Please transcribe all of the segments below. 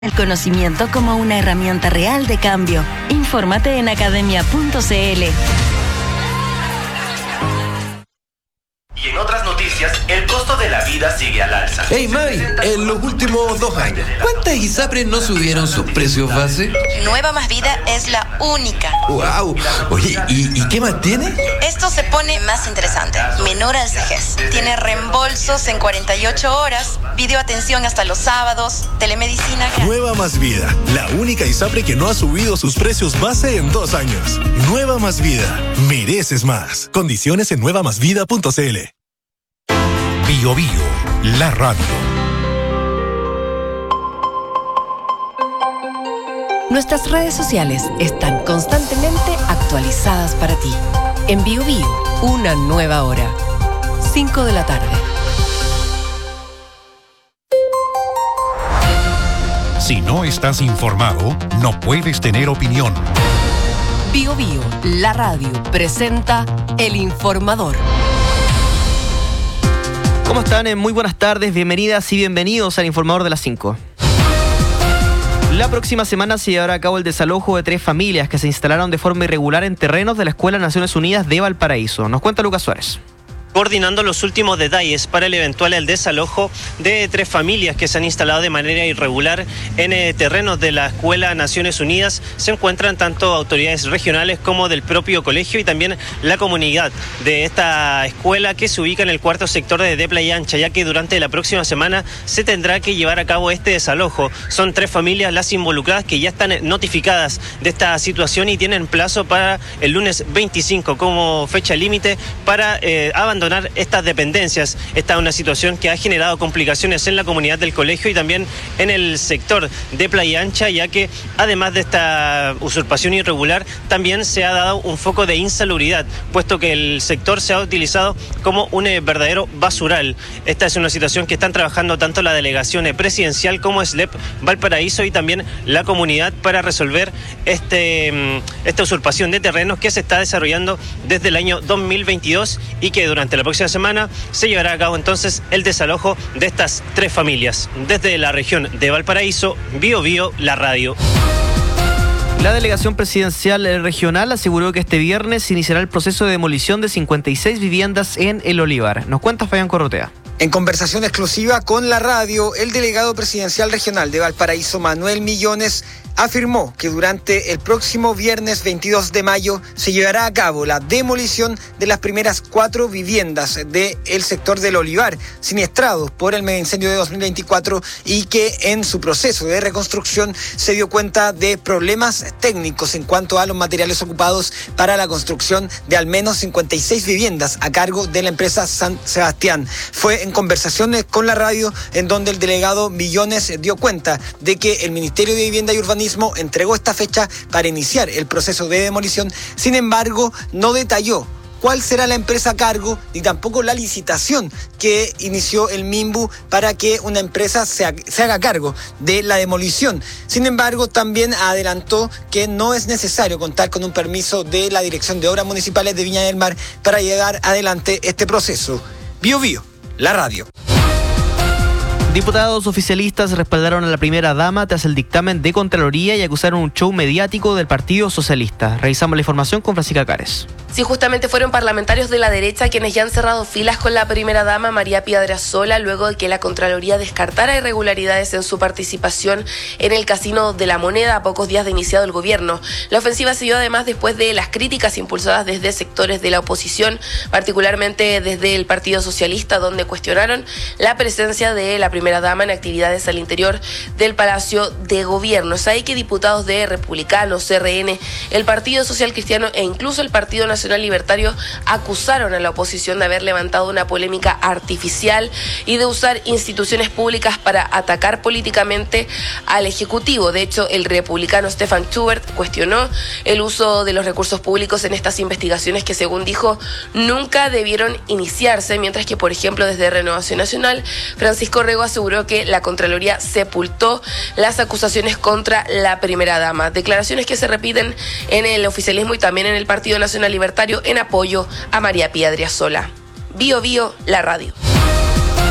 El conocimiento como una herramienta real de cambio. Infórmate en academia.cl. Y en otras noticias, el costo de la vida sigue al alza. Hey Mari, en los últimos 2 años, ¿cuántas ISAPRES no subieron sus precios base? Nueva Más Vida es la única. ¡Wow! Oye, ¿y qué más tiene? Esto se pone más interesante. Menor al CEGES. Tiene reembolsos en 48 horas, videoatención hasta los sábados, telemedicina gratis. Nueva Más Vida, la única ISAPRE que no ha subido sus precios base en 2 años. Nueva Más Vida, mereces más. Condiciones en nuevamasvida.cl. Bio Bio, la radio. Nuestras redes sociales están constantemente actualizadas para ti. En Bio Bio, una nueva hora. 5 de la tarde. Si no estás informado, no puedes tener opinión. Bio Bio, la radio, presenta El Informador. ¿Cómo están? Muy buenas tardes, bienvenidas y bienvenidos al Informador de las 5. La próxima semana se llevará a cabo el desalojo de 3 familias que se instalaron de forma irregular en terrenos de la Escuela Naciones Unidas de Valparaíso. Nos cuenta Lucas Suárez. Coordinando los últimos detalles para el eventual desalojo de 3 familias que se han instalado de manera irregular en terrenos de la Escuela Naciones Unidas, se encuentran tanto autoridades regionales como del propio colegio y también la comunidad de esta escuela, que se ubica en el 4º sector de Playa Ancha, ya que durante la próxima semana se tendrá que llevar a cabo este desalojo. Son 3 familias las involucradas que ya están notificadas de esta situación y tienen plazo para el lunes 25 como fecha límite para abandonar estas dependencias. Esta es una situación que ha generado complicaciones en la comunidad del colegio y también en el sector de Playa Ancha, ya que además de esta usurpación irregular también se ha dado un foco de insalubridad, puesto que el sector se ha utilizado como un verdadero basural. Esta es una situación que están trabajando tanto la delegación presidencial como SLEP Valparaíso y también la comunidad para resolver esta usurpación de terrenos que se está desarrollando desde el año 2022 y que durante la próxima semana se llevará a cabo entonces el desalojo de estas 3 familias. Desde la región de Valparaíso, Bio Bio, la radio. La delegación presidencial regional aseguró que este viernes iniciará el proceso de demolición de 56 viviendas en El Olivar. Nos cuenta Fabián Corrotea. En conversación exclusiva con la radio, el delegado presidencial regional de Valparaíso, Manuel Millones, afirmó que durante el próximo viernes 22 de mayo se llevará a cabo la demolición de las primeras 4 viviendas del sector del Olivar, siniestrados por el mega incendio de 2024 y que en su proceso de reconstrucción se dio cuenta de problemas técnicos en cuanto a los materiales ocupados para la construcción de al menos 56 viviendas a cargo de la empresa San Sebastián. Fue en conversaciones con la radio en donde el delegado Millones dio cuenta de que el Ministerio de Vivienda y Urbanismo entregó esta fecha para iniciar el proceso de demolición. Sin embargo, no detalló cuál será la empresa a cargo ni tampoco la licitación que inició el MIMBU para que una empresa se haga cargo de la demolición. Sin embargo, también adelantó que no es necesario contar con un permiso de la Dirección de Obras Municipales de Viña del Mar para llevar adelante este proceso. Bio Bio, la radio. Diputados oficialistas respaldaron a la primera dama tras el dictamen de Contraloría y acusaron un show mediático del Partido Socialista. Revisamos la información con Francisca Cares. Sí, justamente fueron parlamentarios de la derecha quienes ya han cerrado filas con la primera dama María Piedrasola luego de que la Contraloría descartara irregularidades en su participación en el Casino de la Moneda a pocos días de iniciado el gobierno. La ofensiva se dio además después de las críticas impulsadas desde sectores de la oposición, particularmente desde el Partido Socialista, donde cuestionaron la presencia de la primera dama en actividades al interior del Palacio de Gobierno. Es ahí que diputados de Republicanos, CRN, el Partido Social Cristiano e incluso el Partido Nacional Libertario acusaron a la oposición de haber levantado una polémica artificial y de usar instituciones públicas para atacar políticamente al Ejecutivo. De hecho, el republicano Stefan Schubert cuestionó el uso de los recursos públicos en estas investigaciones que, según dijo, nunca debieron iniciarse, mientras que, por ejemplo, desde Renovación Nacional, Francisco Rego aseguró que la Contraloría sepultó las acusaciones contra la primera dama. Declaraciones que se repiten en el oficialismo y también en el Partido Nacional Libertario en apoyo a María Piedrasola. Bio Bio, la radio.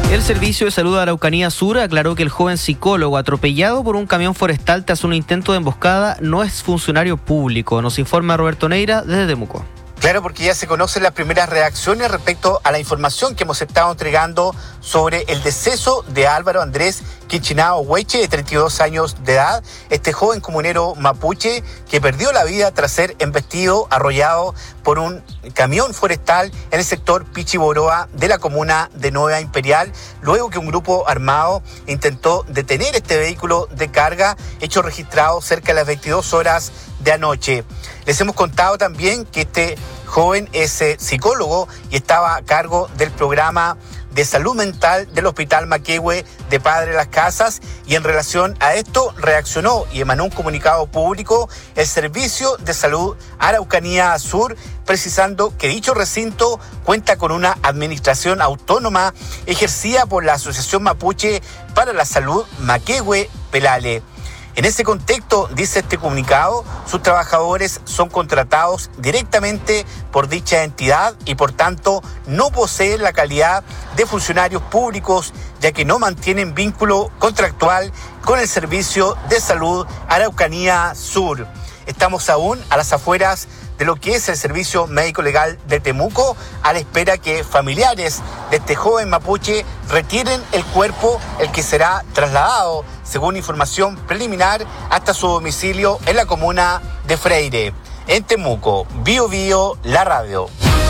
El Servicio de Salud de Araucanía Sur aclaró que el joven psicólogo atropellado por un camión forestal tras un intento de emboscada no es funcionario público. Nos informa Roberto Neira desde Temuco. Claro, porque ya se conocen las primeras reacciones respecto a la información que hemos estado entregando sobre el deceso de Álvaro Andrés Quichinao Hueche, de 32 años de edad, este joven comunero mapuche que perdió la vida tras ser embestido, arrollado por un camión forestal en el sector Pichiboroa de la comuna de Nueva Imperial, luego que un grupo armado intentó detener este vehículo de carga, hecho registrado cerca de las 22 horas de anoche. Les hemos contado también que este joven es psicólogo y estaba a cargo del programa de salud mental del Hospital Maquehue de Padre Las Casas, y en relación a esto reaccionó y emanó un comunicado público el Servicio de Salud Araucanía Sur, precisando que dicho recinto cuenta con una administración autónoma ejercida por la Asociación Mapuche para la Salud Maquehue Pelale. En ese contexto, dice este comunicado, sus trabajadores son contratados directamente por dicha entidad y por tanto no poseen la calidad de funcionarios públicos, ya que no mantienen vínculo contractual con el Servicio de Salud Araucanía Sur. Estamos aún a las afueras de lo que es el Servicio Médico Legal de Temuco, a la espera que familiares de este joven mapuche retiren el cuerpo, el que será trasladado, según información preliminar, hasta su domicilio en la comuna de Freire. En Temuco, Bio Bio, la radio.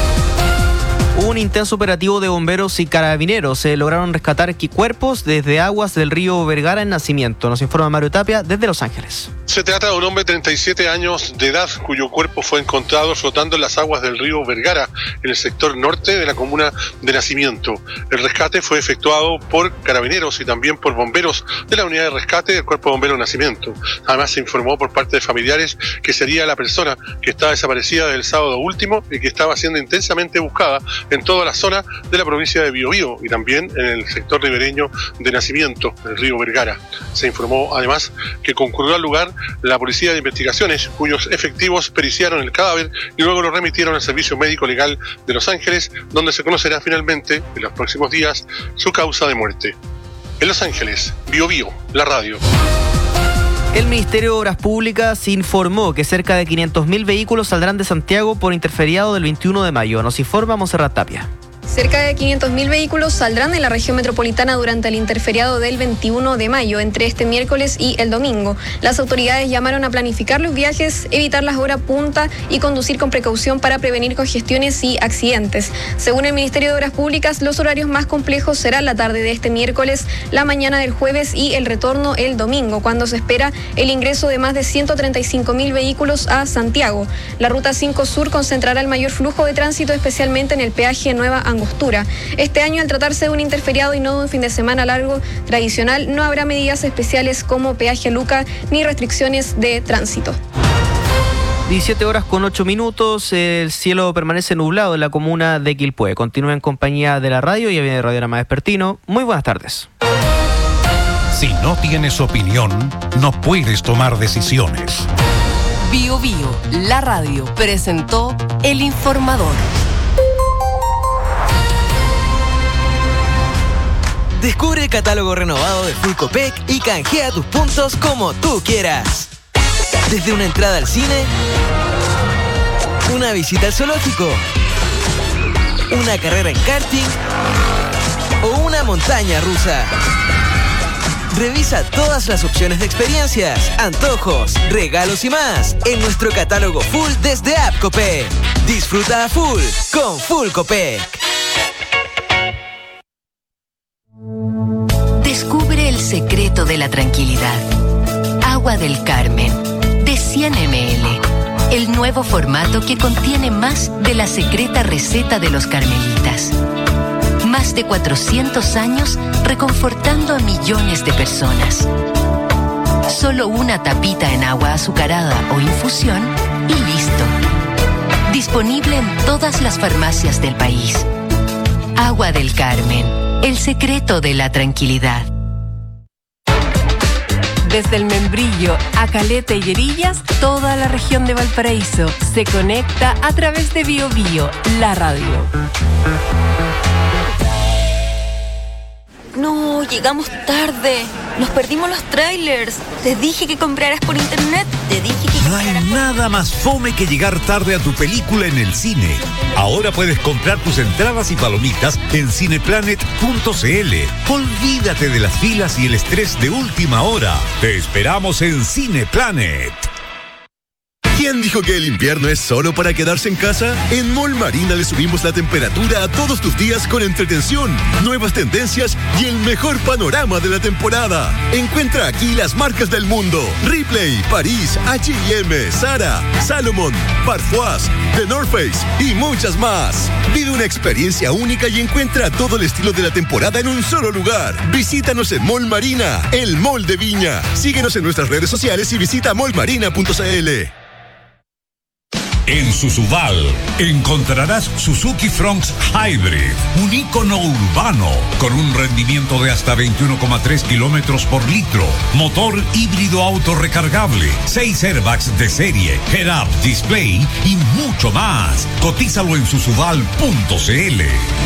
Un intenso operativo de bomberos y carabineros lograron rescatar cuerpos desde aguas del río Vergara en Nacimiento. Nos informa Mario Tapia desde Los Ángeles. Se trata de un hombre de 37 años de edad cuyo cuerpo fue encontrado flotando en las aguas del río Vergara, en el sector norte de la comuna de Nacimiento. El rescate fue efectuado por carabineros y también por bomberos de la unidad de rescate del Cuerpo de Bomberos de Nacimiento. Además se informó por parte de familiares que sería la persona que estaba desaparecida desde el sábado último y que estaba siendo intensamente buscada en toda la zona de la provincia de Biobío y también en el sector ribereño de Nacimiento, el río Vergara. Se informó además que concurrió al lugar la Policía de Investigaciones, cuyos efectivos periciaron el cadáver y luego lo remitieron al Servicio Médico Legal de Los Ángeles, donde se conocerá finalmente, en los próximos días, su causa de muerte. En Los Ángeles, Biobío, la radio. El Ministerio de Obras Públicas informó que cerca de 500.000 vehículos saldrán de Santiago por interferiado del 21 de mayo. Nos informa Monserrat Tapia. Cerca de 500.000 vehículos saldrán de la región metropolitana durante el interferiado del 21 de mayo, entre este miércoles y el domingo. Las autoridades llamaron a planificar los viajes, evitar las horas punta y conducir con precaución para prevenir congestiones y accidentes. Según el Ministerio de Obras Públicas, los horarios más complejos serán la tarde de este miércoles, la mañana del jueves y el retorno el domingo, cuando se espera el ingreso de más de 135.000 vehículos a Santiago. La Ruta 5 Sur concentrará el mayor flujo de tránsito, especialmente en el peaje Nueva Angostura. Este año, al tratarse de un interferiado y no de un fin de semana largo tradicional, no habrá medidas especiales como peaje a Luca ni restricciones de tránsito. 17 horas con 8 minutos, el cielo permanece nublado en la comuna de Quilpué. Continúa en compañía de la radio y viene Radiograma Vespertino. Muy buenas tardes. Si no tienes opinión, no puedes tomar decisiones. Bio Bio, la radio, presentó El Informador. Descubre el catálogo renovado de Full Copec y canjea tus puntos como tú quieras. Desde una entrada al cine, una visita al zoológico, una carrera en karting o una montaña rusa. Revisa todas las opciones de experiencias, antojos, regalos y más en nuestro catálogo full desde App Copec. Disfruta a full con Full Copec. Descubre el secreto de la tranquilidad. Agua del Carmen, de 100 ml. El nuevo formato que contiene más de la secreta receta de los carmelitas. Más de 400 años reconfortando a millones de personas. Solo una tapita en agua azucarada o infusión y listo. Disponible en todas las farmacias del país. Agua del Carmen, el secreto de la tranquilidad. Desde el Membrillo a Caleta y Herillas, toda la región de Valparaíso se conecta a través de Bio Bio, la radio. No, llegamos tarde. Nos perdimos los trailers. Te dije que compraras por internet. No hay nada más fome que llegar tarde a tu película en el cine. Ahora puedes comprar tus entradas y palomitas en cineplanet.cl. Olvídate de las filas y el estrés de última hora. Te esperamos en Cineplanet. ¿Quién dijo que el invierno es solo para quedarse en casa? En Mall Marina le subimos la temperatura a todos tus días con entretención, nuevas tendencias y el mejor panorama de la temporada. Encuentra aquí las marcas del mundo: Ripley, París, H&M, Zara, Salomon, Parfois, The North Face y muchas más. Vive una experiencia única y encuentra todo el estilo de la temporada en un solo lugar. Visítanos en Mall Marina, el mall de Viña. Síguenos en nuestras redes sociales y visita mallmarina.cl. En Susubal encontrarás Suzuki Fronx Hybrid, un ícono urbano con un rendimiento de hasta 21,3 kilómetros por litro, motor híbrido autorrecargable, 6 airbags de serie, head-up display y mucho más. Cotízalo en susubal.cl.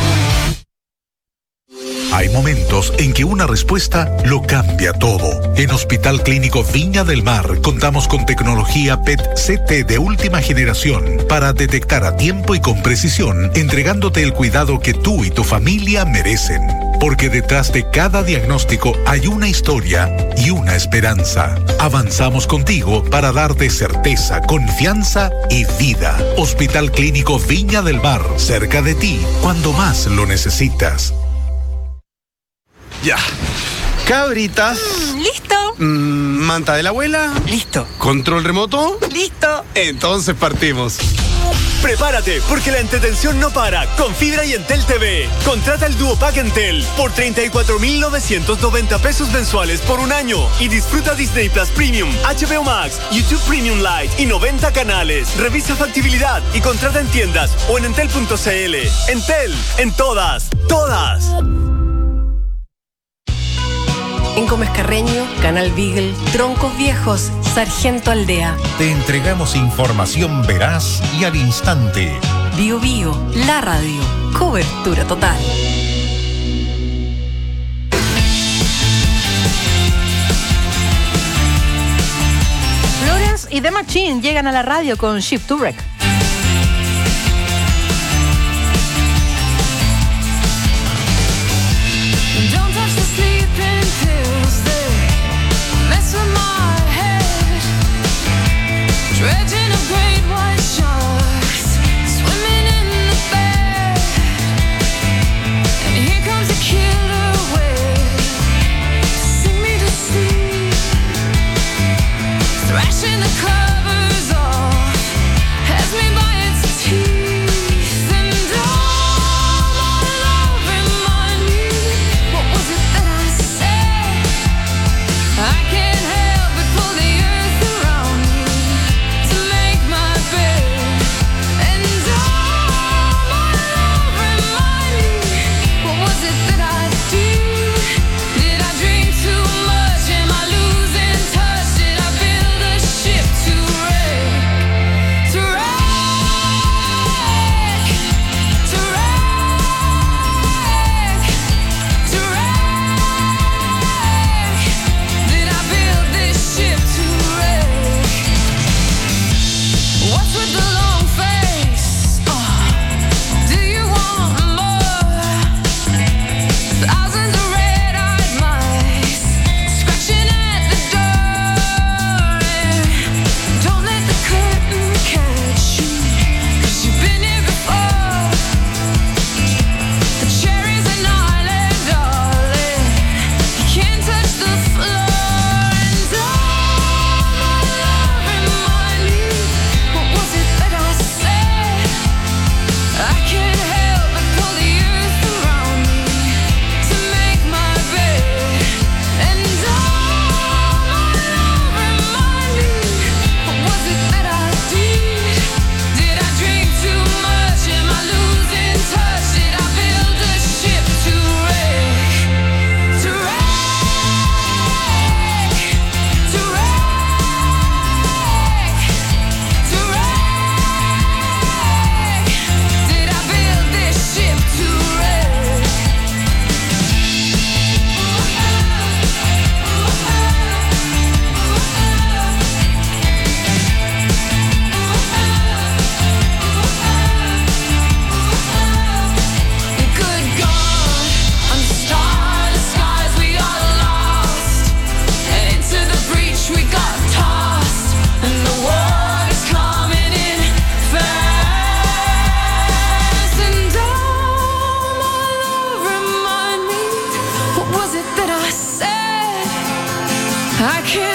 Hay momentos en que una respuesta lo cambia todo. En Hospital Clínico Viña del Mar contamos con tecnología PET-CT de última generación para detectar a tiempo y con precisión, entregándote el cuidado que tú y tu familia merecen. Porque detrás de cada diagnóstico hay una historia y una esperanza. Avanzamos contigo para darte certeza, confianza y vida. Hospital Clínico Viña del Mar, cerca de ti cuando más lo necesitas. Ya. Cabritas. ¿Listo? Manta de la abuela. Listo. Control remoto. Listo. Entonces partimos. Prepárate, porque la entretención no para con Fibra y Entel TV. Contrata el Duo Pack Entel por 34,990 pesos mensuales por un año y disfruta Disney Plus Premium, HBO Max, YouTube Premium Lite y 90 canales. Revisa factibilidad y contrata en tiendas o en entel.cl. Entel, en todas. En Gómez Carreño, Canal Beagle, Troncos Viejos, Sargento Aldea. Te entregamos información veraz y al instante. Bio Bio, la radio, cobertura total. Florence y The Machine llegan a la radio con Ship to Wreck. Dredging of great white sharks, swimming in the bay. And here comes a killer wave, sing me to sleep. Thrashing the covers off, has me by its teeth. And all my love remind me, what was it that I said? I can't help but pull the earth around me to make my bed. And all my love remind me, what was it that I did? Did I drink too much? Am I losing touch? Did I build a ship too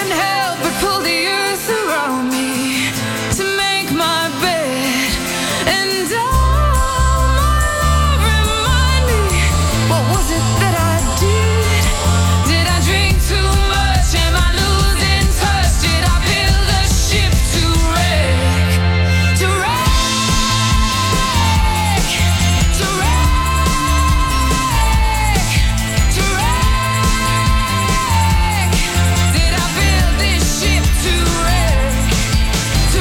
can't help but pull the earth around me to make my bed. And all my love remind me, what was it that I did? Did I drink too much? Am I losing touch? Did I build a ship to wreck? To wreck? To wreck? To wreck? Did I build this ship to wreck? To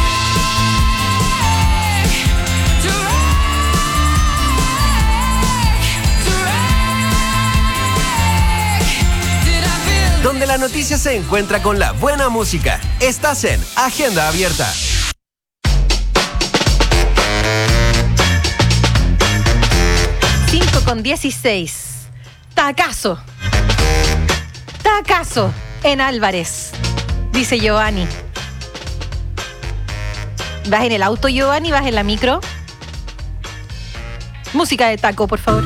wreck? To wreck? Donde la noticia se encuentra con la buena música. Estás en Agenda Abierta. 5:16. Tacazo. Tacazo en Álvarez, dice Giovanni. ¿Vas en el auto, Giovanni? ¿Vas en la micro? Música de taco, por favor.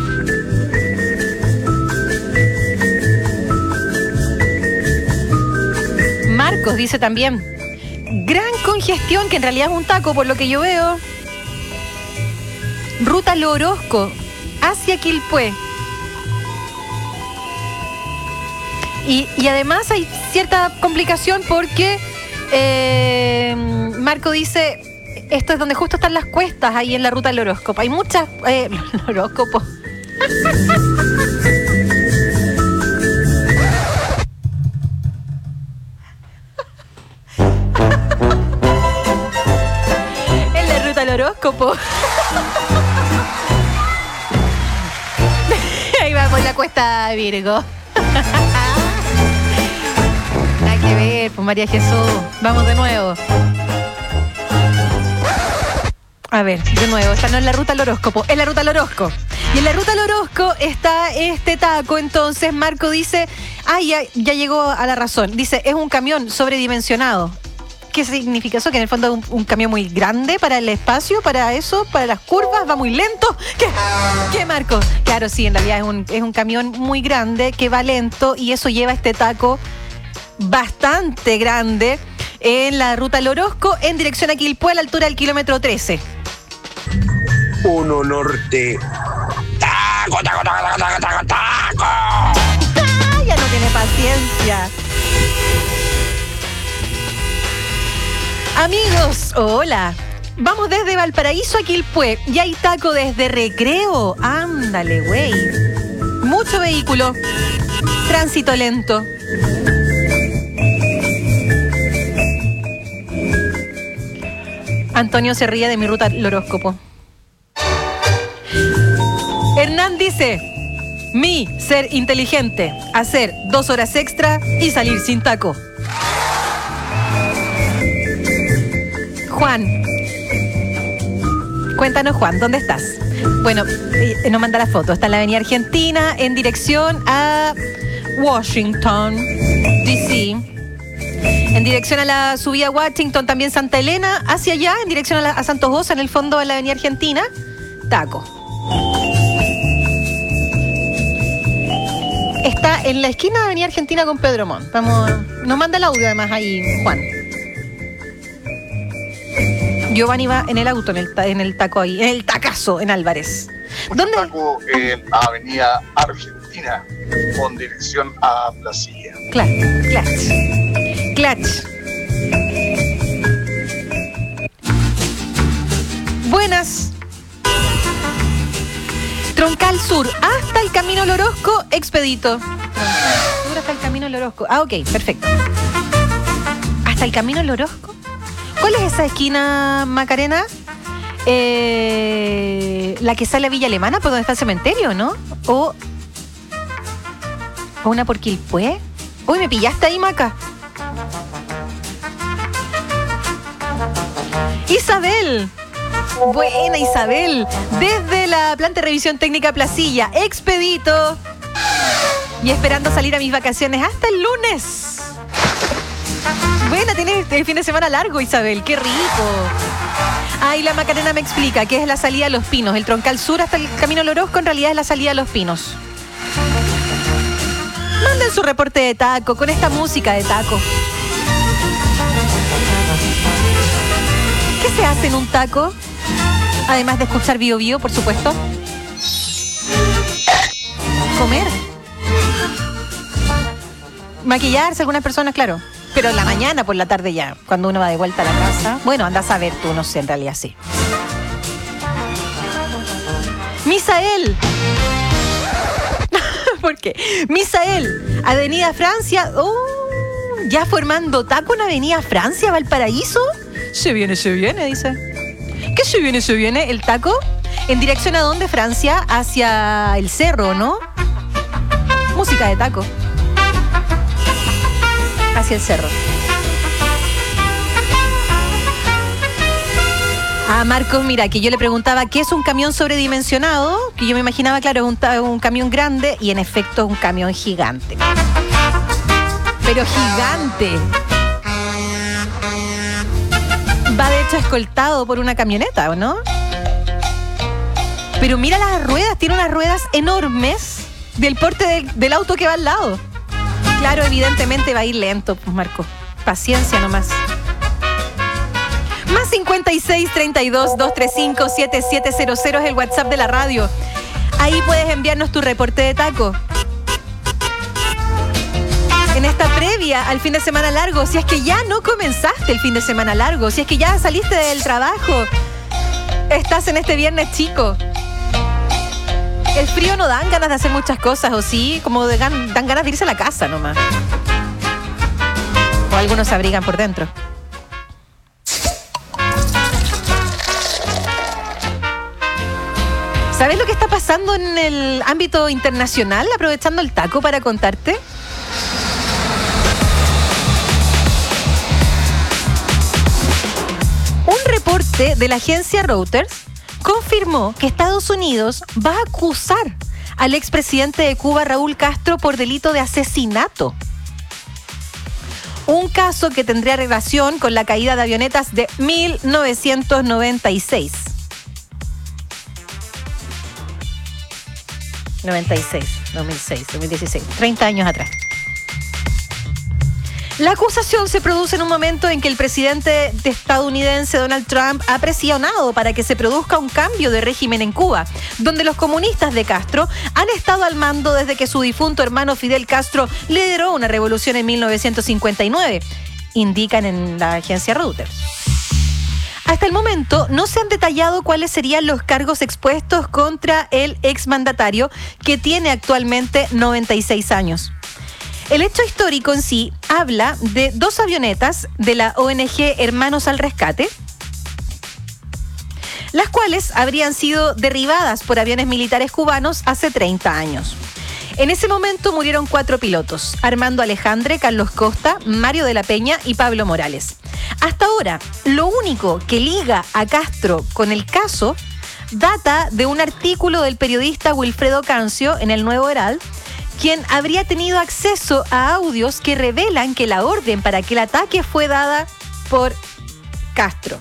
Marcos dice también: gran congestión, que en realidad es un taco, por lo que yo veo. Ruta Lo Orozco hacia Quilpué. Y además hay cierta complicación porque Marco dice, esto es donde justo están las cuestas, ahí en la ruta del horóscopo. Hay muchas... horóscopo. En la ruta del horóscopo. Ahí vamos, la cuesta Virgo. Nada que ver, pues María Jesús. Vamos de nuevo. A ver, de nuevo, esta no es la ruta al horóscopo, es la ruta al Orozco. Y en la ruta al Orozco está este taco. Entonces Marco dice, ya llegó a la razón. Dice, es un camión sobredimensionado. ¿Qué significa eso? Que en el fondo es un camión muy grande para el espacio, para eso, para las curvas, va muy lento. ¿Qué Marco? Claro, sí, en realidad es un camión muy grande que va lento y eso lleva este taco bastante grande en la ruta al Orozco en dirección a Quilpué a la altura del kilómetro 13. 1 norte. ¡Taco, taco, taco, taco, taco, taco! Ya no tiene paciencia. Amigos, hola. Vamos desde Valparaíso a Quilpué. Y hay taco desde Recreo. Ándale, güey. Mucho vehículo. Tránsito lento. Antonio se ríe de mi ruta al horóscopo. Hernán dice, mi ser inteligente, hacer 2 horas extra y salir sin taco. Juan, cuéntanos, Juan, ¿dónde estás? Bueno, nos manda la foto. Está en la avenida Argentina en dirección a Washington, D.C. En dirección a la subida Washington, también Santa Elena, hacia allá, en dirección a Santos Goza, en el fondo de la avenida Argentina, taco. Está en la esquina de avenida Argentina con Pedro Montt. Nos manda el audio además ahí, Juan. Giovanni va en el auto, en el taco ahí, en el tacazo, en Álvarez. ¿Dónde? Taco en avenida Argentina, con dirección a Placilla. Clutch. Buenas. Troncal Sur, hasta el Camino al Orozco, expedito. Troncal Sur hasta el Camino al Orozco. Ok, perfecto. ¿Hasta el Camino al Orozco? ¿Cuál es esa esquina, Macarena? La que sale a Villa Alemana, por donde está el cementerio, ¿no? O una por Quilpué. Uy, me pillaste ahí, Maca. Isabel. Buena, Isabel. Desde la planta de revisión técnica Placilla, expedito. Y esperando salir a mis vacaciones hasta el lunes. Buena, tienes el fin de semana largo, Isabel. ¡Qué rico! Ahí la Macarena me explica que es la salida a Los Pinos. El Troncal Sur hasta el Camino al Orozco en realidad es la salida a Los Pinos. Manden su reporte de taco con esta música de taco. ¿Qué se hace en un taco? Además de escuchar Bio Bio, por supuesto. Comer. Maquillarse, algunas personas, claro. Pero en la mañana, por la tarde ya, cuando uno va de vuelta a la casa. Bueno, anda a saber tú, no sé, en realidad sí. Misael. ¿Por qué? Misael, Avenida Francia. ¿Ya formando taco en Avenida Francia, Valparaíso? Se viene, dice. ¿Qué se viene? ¿El taco? ¿En dirección a dónde, Francia? Hacia el cerro, ¿no? Música de taco. Hacia el cerro. Ah, Marcos, mira, que yo le preguntaba qué es un camión sobredimensionado, que yo me imaginaba, claro, un camión grande, y en efecto es un camión gigante. Pero gigante. Va de hecho escoltado por una camioneta, ¿o no? Pero mira las ruedas, tiene unas ruedas enormes del porte del auto que va al lado. Claro, evidentemente va a ir lento, pues, Marco. Paciencia nomás. Más 56 32 235 7700 es el WhatsApp de la radio. Ahí puedes enviarnos tu reporte de taco. En esta previa al fin de semana largo, si es que ya no comenzaste el fin de semana largo, si es que ya saliste del trabajo, estás en este viernes chico. El frío no dan ganas de hacer muchas cosas, ¿o sí? Como dan ganas de irse a la casa nomás. O algunos se abrigan por dentro. ¿Sabes lo que está pasando en el ámbito internacional? Aprovechando el taco para contarte. Un reporte de la agencia Reuters confirmó que Estados Unidos va a acusar al expresidente de Cuba, Raúl Castro, por delito de asesinato. Un caso que tendría relación con la caída de avionetas de 1996. 96, 2006, 2016, 30 años atrás. La acusación se produce en un momento en que el presidente estadounidense Donald Trump ha presionado para que se produzca un cambio de régimen en Cuba, donde los comunistas de Castro han estado al mando desde que su difunto hermano Fidel Castro lideró una revolución en 1959, indican en la agencia Reuters. Hasta el momento no se han detallado cuáles serían los cargos expuestos contra el exmandatario, que tiene actualmente 96 años. El hecho histórico en sí habla de 2 avionetas de la ONG Hermanos al Rescate, las cuales habrían sido derribadas por aviones militares cubanos hace 30 años. En ese momento murieron 4 pilotos: Armando Alejandre, Carlos Costa, Mario de la Peña y Pablo Morales. Hasta ahora, lo único que liga a Castro con el caso data de un artículo del periodista Wilfredo Cancio en el Nuevo Herald, quien habría tenido acceso a audios que revelan que la orden para que el ataque fue dada por Castro.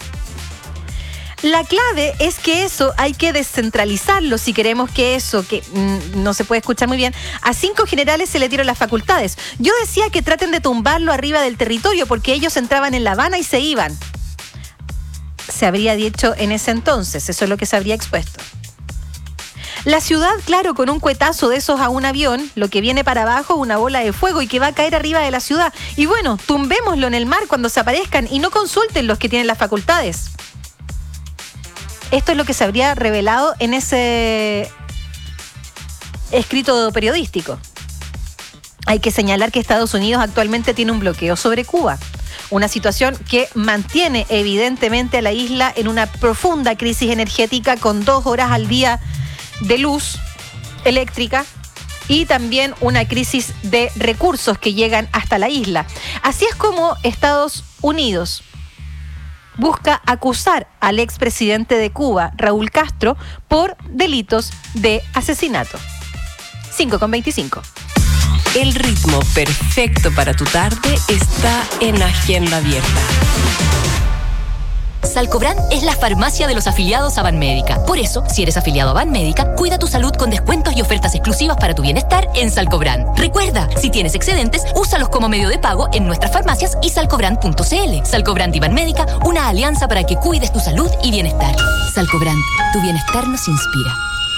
La clave es que eso hay que descentralizarlo si queremos que eso, que no se puede escuchar muy bien, a 5 generales se le dieron las facultades. Yo decía que traten de tumbarlo arriba del territorio porque ellos entraban en La Habana y se iban. Se habría dicho en ese entonces, eso es lo que se habría expuesto. La ciudad, claro, con un cuetazo de esos a un avión, lo que viene para abajo es una bola de fuego y que va a caer arriba de la ciudad. Y bueno, tumbémoslo en el mar cuando se aparezcan y no consulten los que tienen las facultades. Esto es lo que se habría revelado en ese escrito periodístico. Hay que señalar que Estados Unidos actualmente tiene un bloqueo sobre Cuba. Una situación que mantiene evidentemente a la isla en una profunda crisis energética con 2 horas al día de luz eléctrica y también una crisis de recursos que llegan hasta la isla. Así es como Estados Unidos busca acusar al expresidente de Cuba, Raúl Castro, por delitos de asesinato. 5:25. El ritmo perfecto para tu tarde está en Agenda Abierta. Salcobrand es la farmacia de los afiliados a Banmédica. Por eso, si eres afiliado a Banmédica, cuida tu salud con descuentos y ofertas exclusivas para tu bienestar en Salcobrand. Recuerda, si tienes excedentes, úsalos como medio de pago en nuestras farmacias y salcobrand.cl. Salcobrand y Banmédica, una alianza para que cuides tu salud y bienestar. Salcobrand, tu bienestar nos inspira.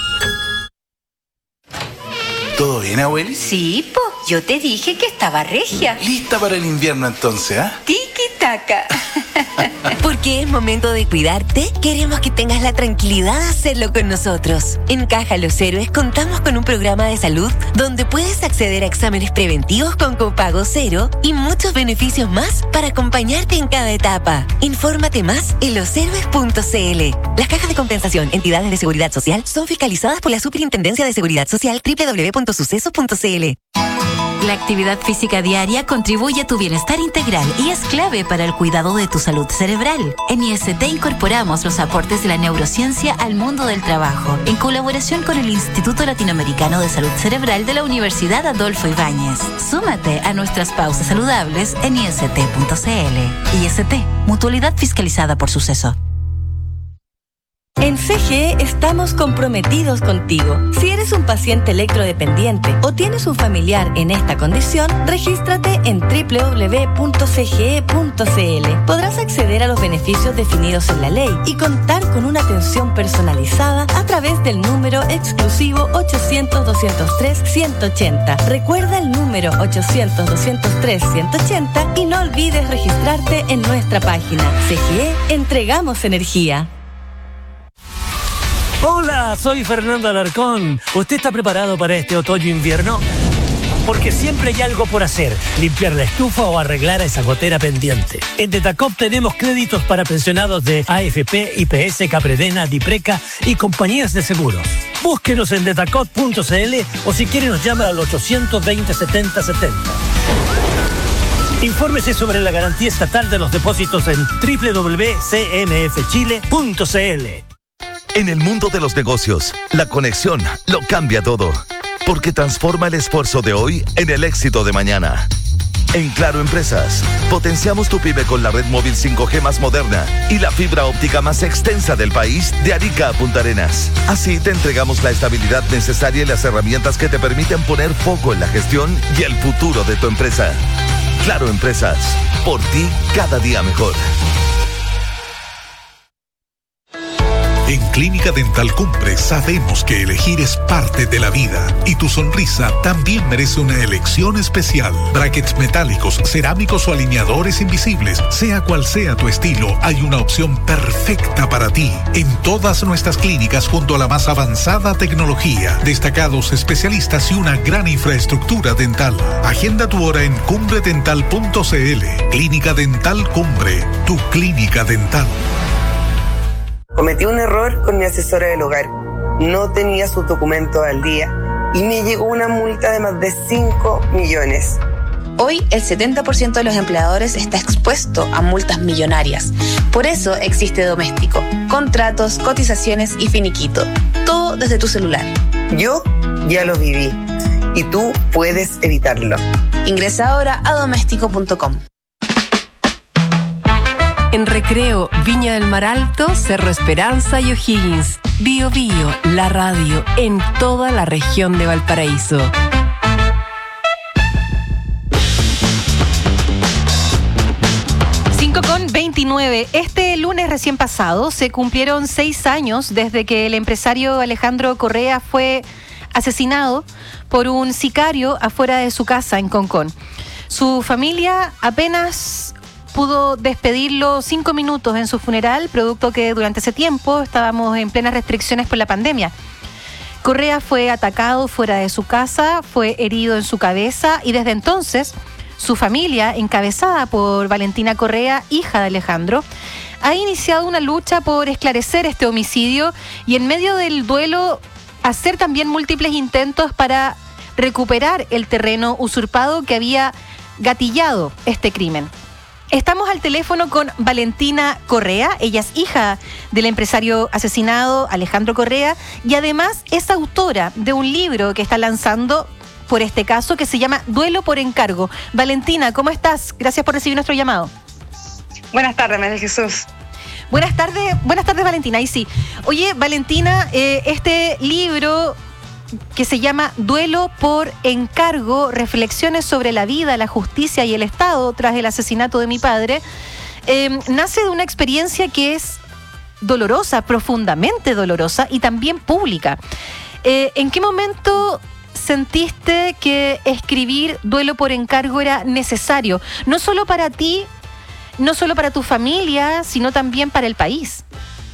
¿Todo bien, abueli? Sí, po. Yo te dije que estaba regia. Lista para el invierno entonces, ¿ah? Tiki-taka. Porque es momento de cuidarte, queremos que tengas la tranquilidad de hacerlo con nosotros. En Caja Los Héroes contamos con un programa de salud donde puedes acceder a exámenes preventivos con copago cero y muchos beneficios más para acompañarte en cada etapa. Infórmate más en loshéroes.cl. Las cajas de compensación, entidades de seguridad social, son fiscalizadas por la Superintendencia de Seguridad Social www.sucesos.cl. La actividad física diaria contribuye a tu bienestar integral y es clave para el cuidado de tu salud cerebral. En IST incorporamos los aportes de la neurociencia al mundo del trabajo, en colaboración con el Instituto Latinoamericano de Salud Cerebral de la Universidad Adolfo Ibáñez. Súmate a nuestras pausas saludables en ist.cl. IST, mutualidad fiscalizada por Suceso. En CGE estamos comprometidos contigo. Si eres un paciente electrodependiente o tienes un familiar en esta condición, regístrate en www.cge.cl. Podrás acceder a los beneficios definidos en la ley y contar con una atención personalizada a través del número exclusivo 800-203-180. Recuerda el número 800-203-180 y no olvides registrarte en nuestra página. CGE, entregamos energía. Hola, soy Fernando Alarcón. ¿Usted está preparado para este otoño-invierno? Porque siempre hay algo por hacer, limpiar la estufa o arreglar esa gotera pendiente. En Detacop tenemos créditos para pensionados de AFP, IPS, Capredena, Dipreca y compañías de seguros. Búsquenos en detacop.cl o si quiere nos llama al 820-7070. Infórmese sobre la garantía estatal de los depósitos en www.cmfchile.cl. En el mundo de los negocios, la conexión lo cambia todo, porque transforma el esfuerzo de hoy en el éxito de mañana. En Claro Empresas, potenciamos tu pyme con la red móvil 5G más moderna y la fibra óptica más extensa del país de Arica a Punta Arenas. Así te entregamos la estabilidad necesaria y las herramientas que te permiten poner foco en la gestión y el futuro de tu empresa. Claro Empresas, por ti cada día mejor. En Clínica Dental Cumbre sabemos que elegir es parte de la vida y tu sonrisa también merece una elección especial. Brackets metálicos, cerámicos o alineadores invisibles, sea cual sea tu estilo, hay una opción perfecta para ti. En todas nuestras clínicas junto a la más avanzada tecnología, destacados especialistas y una gran infraestructura dental. Agenda tu hora en cumbredental.cl. Clínica Dental Cumbre, tu clínica dental. Cometí un error con mi asesora del hogar. No tenía sus documentos al día y me llegó una multa de más de 5 millones. Hoy el 70% de los empleadores está expuesto a multas millonarias. Por eso existe Doméstico. Contratos, cotizaciones y finiquito. Todo desde tu celular. Yo ya lo viví y tú puedes evitarlo. Ingresa ahora a doméstico.com. En Recreo, Viña del Mar Alto, Cerro Esperanza y O'Higgins. Bio Bio, la radio en toda la región de Valparaíso. Con 29. Este lunes recién pasado se cumplieron 6 años desde que el empresario Alejandro Correa fue asesinado por un sicario afuera de su casa en Concón. Su familia apenas pudo despedirlo 5 minutos en su funeral, producto que durante ese tiempo estábamos en plenas restricciones por la pandemia. Correa fue atacado fuera de su casa, fue herido en su cabeza y desde entonces su familia, encabezada por Valentina Correa, hija de Alejandro, ha iniciado una lucha por esclarecer este homicidio y en medio del duelo hacer también múltiples intentos para recuperar el terreno usurpado que había gatillado este crimen. Estamos al teléfono con Valentina Correa, ella es hija del empresario asesinado Alejandro Correa y además es autora de un libro que está lanzando por este caso que se llama Duelo por encargo. Valentina, ¿cómo estás? Gracias por recibir nuestro llamado. Buenas tardes, María Jesús. Buenas tardes, Valentina. Ahí sí. Oye, Valentina, este libro que se llama Duelo por encargo, reflexiones sobre la vida, la justicia y el Estado tras el asesinato de mi padre, nace de una experiencia que es dolorosa, profundamente dolorosa y también pública. ¿En qué momento sentiste que escribir Duelo por encargo era necesario? No solo para ti, no solo para tu familia, sino también para el país.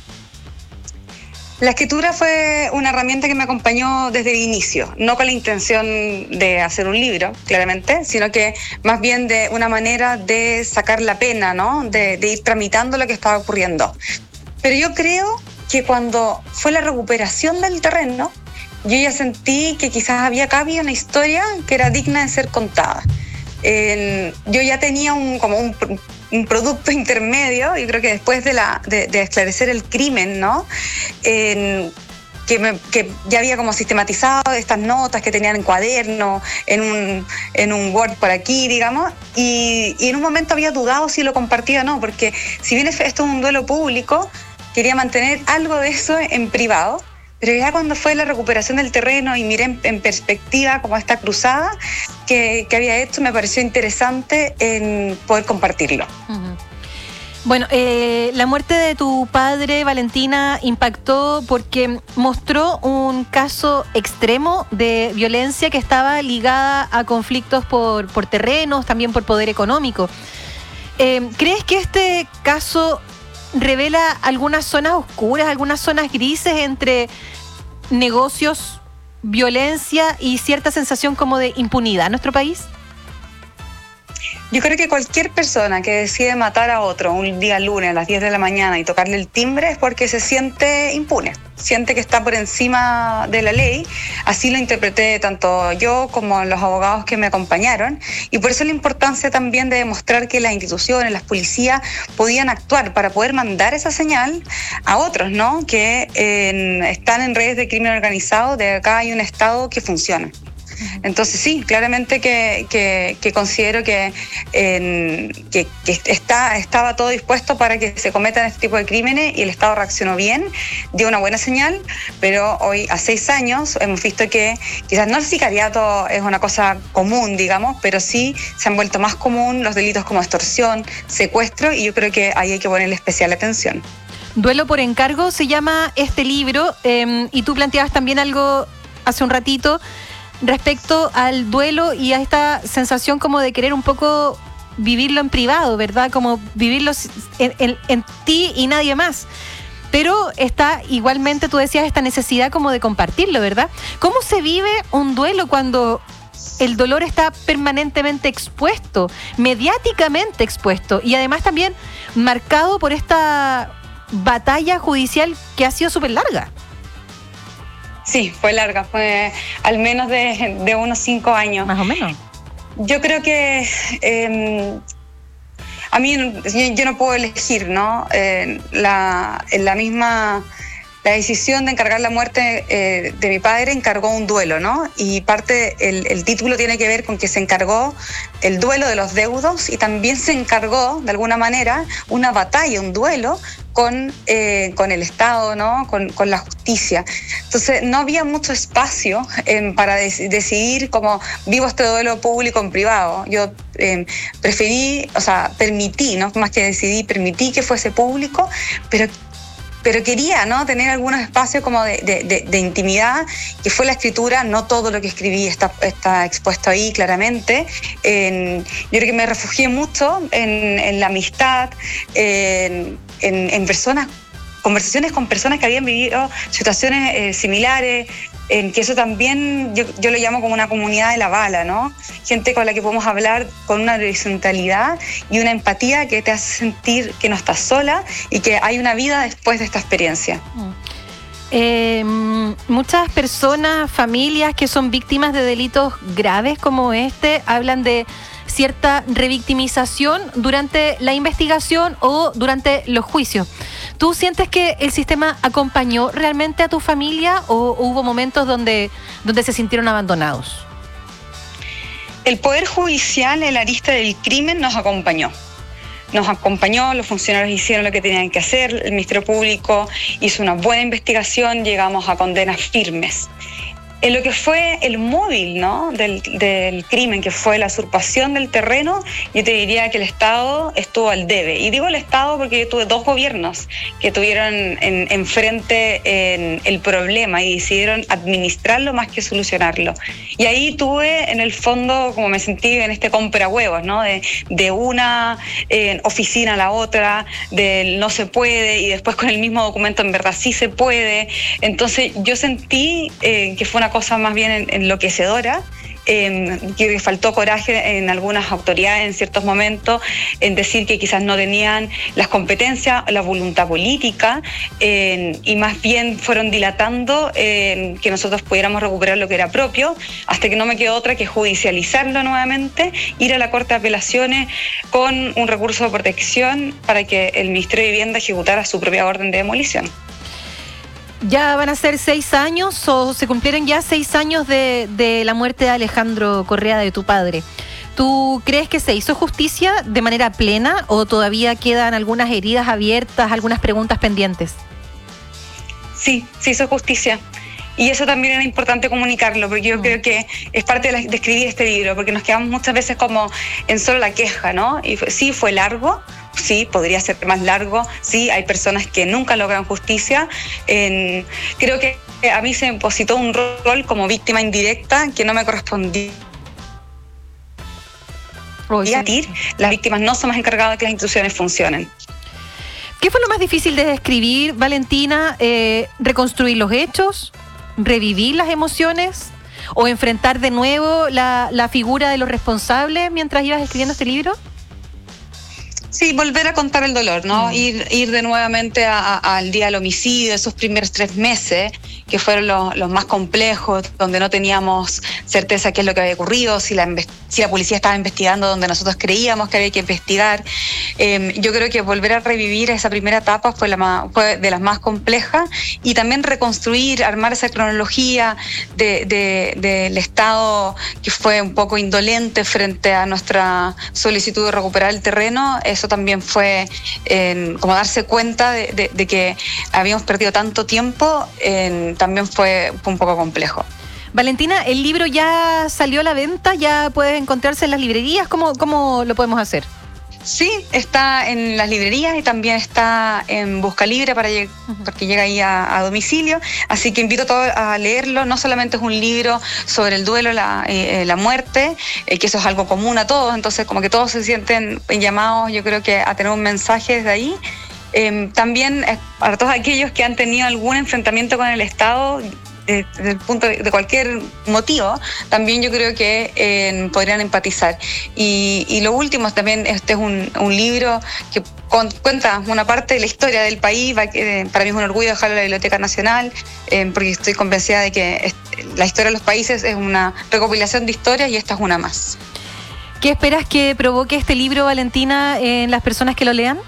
La escritura fue una herramienta que me acompañó desde el inicio, no con la intención de hacer un libro, claramente, sino que más bien de una manera de sacar la pena, ¿no? De ir tramitando lo que estaba ocurriendo. Pero yo creo que cuando fue la recuperación del terreno, yo ya sentí que quizás había una historia que era digna de ser contada. Yo ya tenía un producto intermedio, y creo que después de esclarecer el crimen, ¿no? Que ya había como sistematizado estas notas que tenían en cuaderno, en un Word por aquí, digamos, y en un momento había dudado si lo compartía o no, porque si bien esto es un duelo público, quería mantener algo de eso en privado. Pero ya cuando fue la recuperación del terreno y miré en perspectiva como esta cruzada que había hecho, me pareció interesante en poder compartirlo. Uh-huh. Bueno, la muerte de tu padre, Valentina, impactó porque mostró un caso extremo de violencia que estaba ligada a conflictos por terrenos, también por poder económico. ¿Crees que este caso revela algunas zonas oscuras, algunas zonas grises entre negocios, violencia y cierta sensación como de impunidad en nuestro país? Yo creo que cualquier persona que decide matar a otro un día lunes a las 10 de la mañana y tocarle el timbre es porque se siente impune, siente que está por encima de la ley. Así lo interpreté tanto yo como los abogados que me acompañaron, y por eso la importancia también de demostrar que las instituciones, las policías podían actuar para poder mandar esa señal a otros, ¿no? Que están en redes de crimen organizado, de acá hay un Estado que funciona. Entonces sí, claramente que considero que estaba todo dispuesto para que se cometan este tipo de crímenes, y el Estado reaccionó bien, dio una buena señal, pero hoy a 6 años hemos visto que quizás no el sicariato es una cosa común, digamos, pero sí se han vuelto más común los delitos como extorsión, secuestro, y yo creo que ahí hay que ponerle especial atención. Duelo por encargo se llama este libro, y tú planteabas también algo hace un ratito respecto al duelo y a esta sensación como de querer un poco vivirlo en privado, ¿verdad? Como vivirlo en ti y nadie más. Pero está igualmente, tú decías, esta necesidad como de compartirlo, ¿verdad? ¿Cómo se vive un duelo cuando el dolor está permanentemente expuesto, mediáticamente expuesto, y además también marcado por esta batalla judicial que ha sido súper larga? Sí, fue larga, fue al menos de unos 5 años. Más o menos. Yo creo que a mí yo no puedo elegir, ¿no? La decisión de encargar la muerte de mi padre encargó un duelo, ¿no? Y parte, el título tiene que ver con que se encargó el duelo de los deudos, y también se encargó, de alguna manera, una batalla, un duelo con el Estado, ¿no? Con la justicia. Entonces no había mucho espacio para decidir cómo vivo este duelo público en privado. Yo permití, ¿no? Más que decidí, permití que fuese público, pero quería, ¿no? Tener algunos espacios como de intimidad, que fue la escritura. No todo lo que escribí está expuesto ahí, claramente. Yo creo que me refugié mucho en la amistad, en personas, conversaciones con personas que habían vivido situaciones similares, en que eso también yo lo llamo como una comunidad de la bala, ¿no? Gente con la que podemos hablar con una horizontalidad y una empatía que te hace sentir que no estás sola y que hay una vida después de esta experiencia. Muchas personas, familias que son víctimas de delitos graves como este, hablan de cierta revictimización durante la investigación o durante los juicios. ¿Tú sientes que el sistema acompañó realmente a tu familia o hubo momentos donde se sintieron abandonados? El Poder Judicial en la arista del crimen nos acompañó. nos acompañó, los funcionarios hicieron lo que tenían que hacer, el Ministerio Público hizo una buena investigación, llegamos a condenas firmes. En lo que fue el móvil, ¿no?, del crimen, que fue la usurpación del terreno, yo te diría que el Estado estuvo al debe. Y digo el Estado porque yo tuve dos gobiernos que tuvieron enfrente el problema y decidieron administrarlo más que solucionarlo. Y ahí tuve, en el fondo, como me sentí en este compra-huevos, ¿no?, de una oficina a la otra, del no se puede, y después con el mismo documento en verdad sí se puede. Entonces yo sentí que fue una cosa más bien enloquecedora, que faltó coraje en algunas autoridades en ciertos momentos, en decir que quizás no tenían las competencias, la voluntad política, y más bien fueron dilatando que nosotros pudiéramos recuperar lo que era propio, hasta que no me quedó otra que judicializarlo nuevamente, ir a la Corte de Apelaciones con un recurso de protección para que el Ministerio de Vivienda ejecutara su propia orden de demolición. Ya van a ser 6 años o se cumplieron ya 6 años de la muerte de Alejandro Correa, de tu padre. ¿Tú crees que se hizo justicia de manera plena o todavía quedan algunas heridas abiertas, algunas preguntas pendientes? Sí, se hizo justicia. Y eso también era importante comunicarlo, porque yo creo que es parte de escribir este libro, porque nos quedamos muchas veces como en solo la queja, ¿no? Y sí, fue largo. Sí, podría ser más largo. Sí, hay personas que nunca logran justicia. Creo que a mí se me impositó un rol como víctima indirecta que no me correspondía. Las víctimas no somos encargadas de que las instituciones funcionen. ¿Qué fue lo más difícil de describir, Valentina? ¿Reconstruir los hechos? ¿Revivir las emociones? ¿O enfrentar de nuevo la figura de los responsables mientras ibas escribiendo este libro? Sí, volver a contar el dolor, ¿no? Ir de nuevamente al día del homicidio, esos primeros 3 meses, que fueron los más complejos, donde no teníamos certeza qué es lo que había ocurrido, si la policía estaba investigando donde nosotros creíamos que había que investigar. Yo creo que volver a revivir esa primera etapa fue de las más complejas, y también reconstruir, armar esa cronología del Estado que fue un poco indolente frente a nuestra solicitud de recuperar el terreno. Eso también fue como darse cuenta de que habíamos perdido tanto tiempo, también fue un poco complejo. Valentina, ¿el libro ya salió a la venta? ¿Ya puede encontrarse en las librerías? ¿Cómo lo podemos hacer? Sí, está en las librerías y también está en Busca Libre porque llega ahí a domicilio. Así que invito a todos a leerlo. No solamente es un libro sobre el duelo, la muerte, que eso es algo común a todos, entonces como que todos se sienten llamados, yo creo que a tener un mensaje desde ahí. También para todos aquellos que han tenido algún enfrentamiento con el Estado, desde el punto de cualquier motivo, también yo creo que podrían empatizar. Y lo último, también este es un libro que cuenta una parte de la historia del país. Para mí es un orgullo dejarlo en la Biblioteca Nacional, porque estoy convencida de que la historia de los países es una recopilación de historias y esta es una más. ¿Qué esperas que provoque este libro, Valentina, en las personas que lo lean?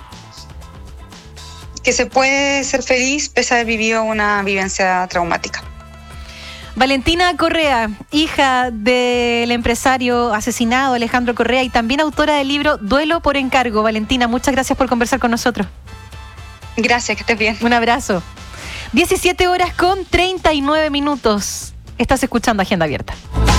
Que se puede ser feliz pese a haber vivido una vivencia traumática. Valentina Correa, hija del empresario asesinado Alejandro Correa y también autora del libro Duelo por encargo. Valentina, muchas gracias por conversar con nosotros. Gracias, que estés bien. Un abrazo. 17:39. Estás escuchando Agenda Abierta.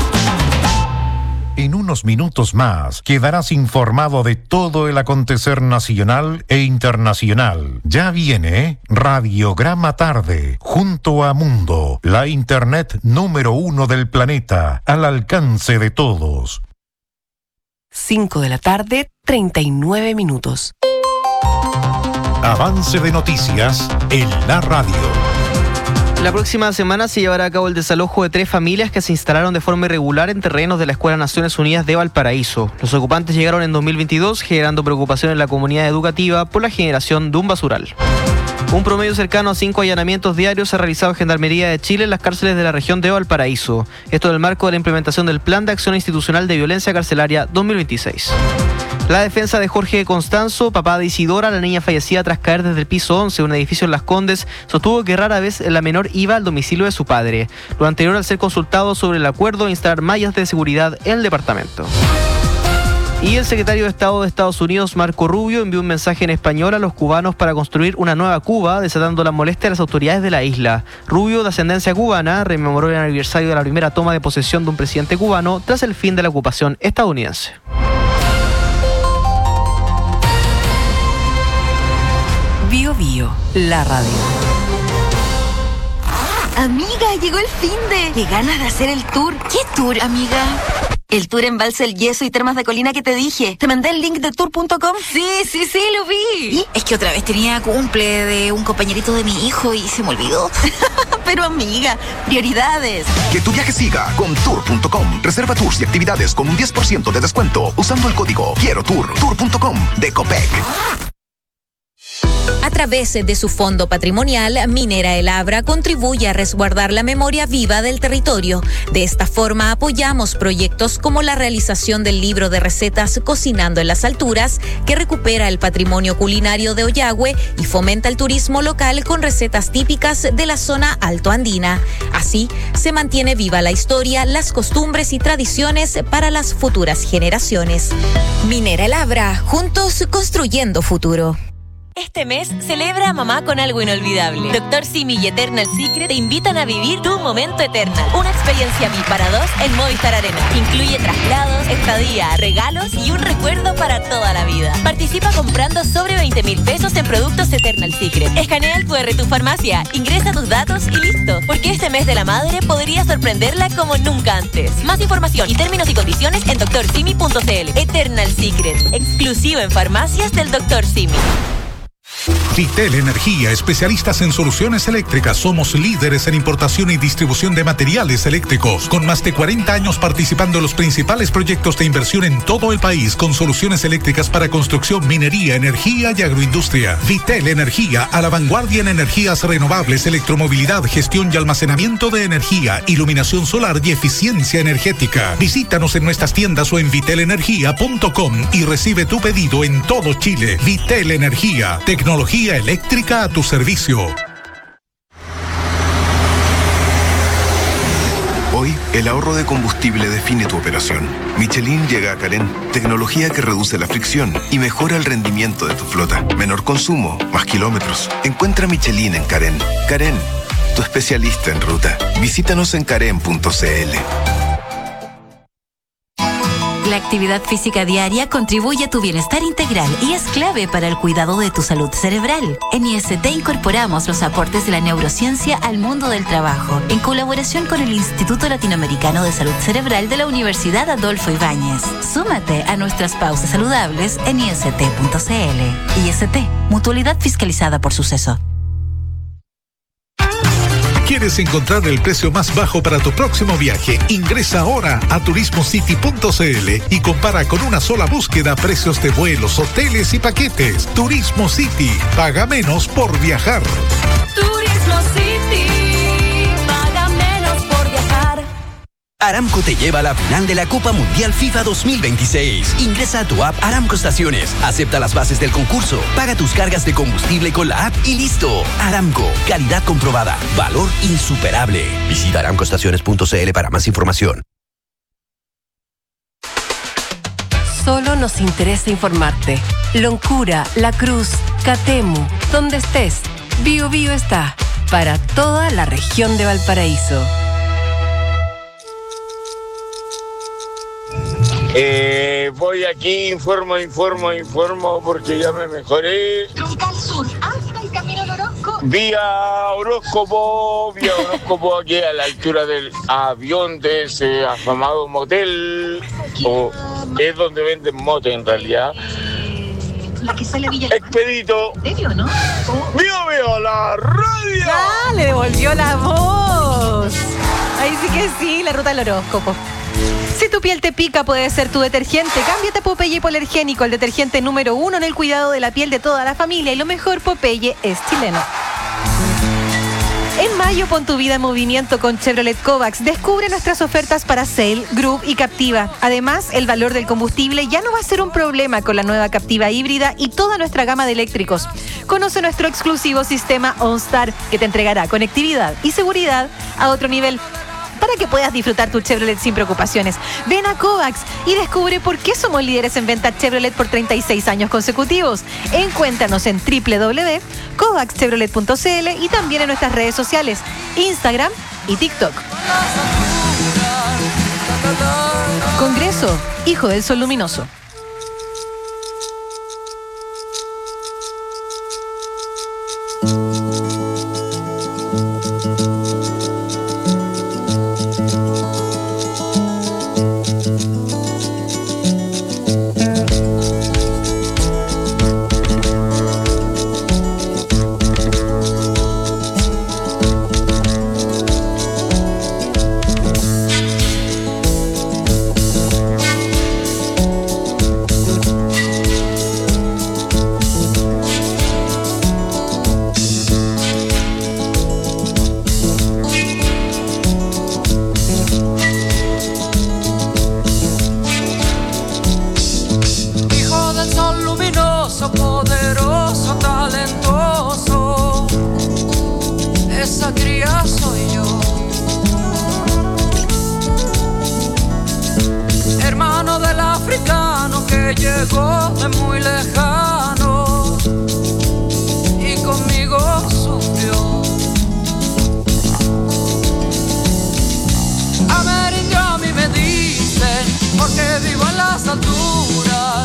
En unos minutos más quedarás informado de todo el acontecer nacional e internacional. Ya viene Radiograma Tarde, junto a Mundo, la internet número 1 del planeta, al alcance de todos. 5:39. Avance de noticias en la radio. La próxima semana se llevará a cabo el desalojo de 3 familias que se instalaron de forma irregular en terrenos de la Escuela Naciones Unidas de Valparaíso. Los ocupantes llegaron en 2022, generando preocupación en la comunidad educativa por la generación de un basural. Un promedio cercano a 5 allanamientos diarios se ha realizado en Gendarmería de Chile en las cárceles de la región de Valparaíso. Esto en el marco de la implementación del Plan de Acción Institucional de Violencia Carcelaria 2026. La defensa de Jorge Constanzo, papá de Isidora, la niña fallecida tras caer desde el piso 11 de un edificio en Las Condes, sostuvo que rara vez la menor iba al domicilio de su padre. Lo anterior al ser consultado sobre el acuerdo de instalar mallas de seguridad en el departamento. Y el secretario de Estado de Estados Unidos, Marco Rubio, envió un mensaje en español a los cubanos para construir una nueva Cuba, desatando la molestia de las autoridades de la isla. Rubio, de ascendencia cubana, rememoró el aniversario de la primera toma de posesión de un presidente cubano tras el fin de la ocupación estadounidense. Bio Bio, la radio. Amiga, llegó el finde. Qué ganas de hacer el tour. ¿Qué tour, amiga? El tour en Embalse El Yeso y Termas de Colina que te dije. ¿Te mandé el link de tour.com? Sí, lo vi. ¿Y? Es que otra vez tenía cumple de un compañerito de mi hijo y se me olvidó. Pero amiga, prioridades. Que tu viaje siga con tour.com. Reserva tours y actividades con un 10% de descuento usando el código Quiero Tour. Tour.com de Copec. A través de su fondo patrimonial, Minera El Abra contribuye a resguardar la memoria viva del territorio. De esta forma apoyamos proyectos como la realización del libro de recetas Cocinando en las Alturas, que recupera el patrimonio culinario de Ollagüe y fomenta el turismo local con recetas típicas de la zona altoandina. Así, se mantiene viva la historia, las costumbres y tradiciones para las futuras generaciones. Minera El Abra, juntos construyendo futuro. Este mes celebra a mamá con algo inolvidable. Dr. Simi y Eternal Secret te invitan a vivir tu momento Eternal. Una experiencia VIP para dos en Movistar Arena. Incluye traslados, estadía, regalos y un recuerdo para toda la vida. Participa comprando sobre 20,000 pesos en productos Eternal Secret. Escanea el QR tu farmacia, ingresa tus datos y listo. Porque este mes de la madre podría sorprenderla como nunca antes. Más información y términos y condiciones en drsimi.cl. Eternal Secret, exclusivo en farmacias del Dr. Simi. Vitel Energía, especialistas en soluciones eléctricas. Somos líderes en importación y distribución de materiales eléctricos, con más de 40 años participando en los principales proyectos de inversión en todo el país, con soluciones eléctricas para construcción, minería, energía y agroindustria. Vitel Energía, a la vanguardia en energías renovables, electromovilidad, gestión y almacenamiento de energía, iluminación solar y eficiencia energética. Visítanos en nuestras tiendas o en vitelenergia.com y recibe tu pedido en todo Chile. Vitel Energía, tecnología eléctrica a tu servicio. Hoy, el ahorro de combustible define tu operación. Michelin llega a Carén, tecnología que reduce la fricción y mejora el rendimiento de tu flota. Menor consumo, más kilómetros. Encuentra Michelin en Carén. Carén, tu especialista en ruta. Visítanos en carén.cl. La actividad física diaria contribuye a tu bienestar integral y es clave para el cuidado de tu salud cerebral. En IST incorporamos los aportes de la neurociencia al mundo del trabajo, en colaboración con el Instituto Latinoamericano de Salud Cerebral de la Universidad Adolfo Ibáñez. Súmate a nuestras pausas saludables en ist.cl. IST, mutualidad fiscalizada por Suceso. ¿Quieres encontrar el precio más bajo para tu próximo viaje? Ingresa ahora a turismocity.cl y compara con una sola búsqueda precios de vuelos, hoteles y paquetes. Turismo City. Paga menos por viajar. Turismo City, paga menos por viajar. Aramco te lleva a la final de la Copa Mundial FIFA 2026. Ingresa a tu app Aramco Estaciones, acepta las bases del concurso, paga tus cargas de combustible con la app y listo. Aramco, calidad comprobada, valor insuperable. Visita aramcoestaciones.cl para más información. Solo nos interesa informarte. Loncura, La Cruz, Catemu, donde estés, Bio Bio está para toda la región de Valparaíso. Voy aquí, informo porque ya me mejoré. Troncal Sur, hasta el Camino del Orozco. Vía horóscopo aquí a la altura del avión de ese afamado motel. Es donde venden mote en realidad. La que sale a Villa Expedito. ¿En serio, no? ¡Bio, la radio! ¡Ah! Le devolvió la voz. Ahí sí que sí, la ruta del horóscopo. Si tu piel te pica, puede ser tu detergente. Cámbiate a Popeye Hipoalergénico, el detergente número 1 en el cuidado de la piel de toda la familia. Y lo mejor, Popeye es chileno. En mayo, pon tu vida en movimiento con Chevrolet Kovacs. Descubre nuestras ofertas para Sail, Group y Captiva. Además, el valor del combustible ya no va a ser un problema con la nueva Captiva híbrida y toda nuestra gama de eléctricos. Conoce nuestro exclusivo sistema OnStar, que te entregará conectividad y seguridad a otro nivel. Para para que puedas disfrutar tu Chevrolet sin preocupaciones. Ven a Kovacs y descubre por qué somos líderes en venta Chevrolet por 36 años consecutivos. Encuéntranos en www.kovacschevrolet.cl y también en nuestras redes sociales, Instagram y TikTok. Congreso, hijo del sol luminoso. Hijo del sol luminoso, poderoso, talentoso, esa cría soy yo. Hermano del africano que llegó de muy lejano y conmigo sufrió. Amerindio a mí me dicen, porque vivo en las alturas,